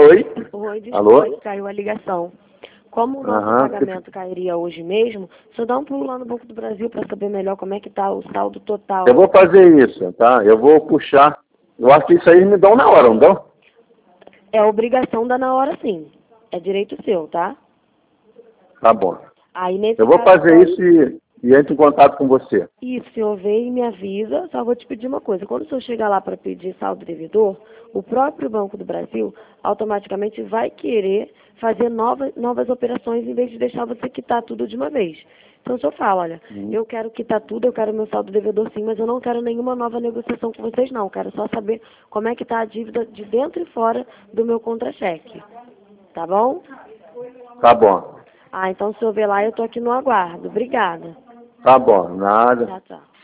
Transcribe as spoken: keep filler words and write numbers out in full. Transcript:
Oi? Oi, Alô? desculpa, caiu a ligação. Como o nosso Aham. pagamento cairia hoje mesmo, só dá um pulo lá no Banco do Brasil para saber melhor como é que está o saldo total. Eu vou fazer isso, tá? Eu vou puxar. Eu acho que isso aí me dão na hora, não dão? É obrigação da na hora, sim. É direito seu, tá? Tá bom. Aí nesse Eu vou caso fazer daí, isso e, e entro em contato com você. isso, o senhor vê e me avisa, só vou te pedir uma coisa. Quando o senhor chegar lá para pedir saldo devedor, o próprio Banco do Brasil automaticamente vai querer fazer novas, novas operações em vez de deixar você quitar tudo de uma vez. Então o senhor fala, olha, Hum. eu quero quitar tudo, eu quero meu saldo devedor sim, mas eu não quero nenhuma nova negociação com vocês não. Eu quero só saber como é que está a dívida de dentro e fora do meu contra-cheque. Tá bom? Tá bom. Ah, então se eu ver lá, eu tô aqui no aguardo. Obrigada. Tá bom. Nada. Tchau, tchau.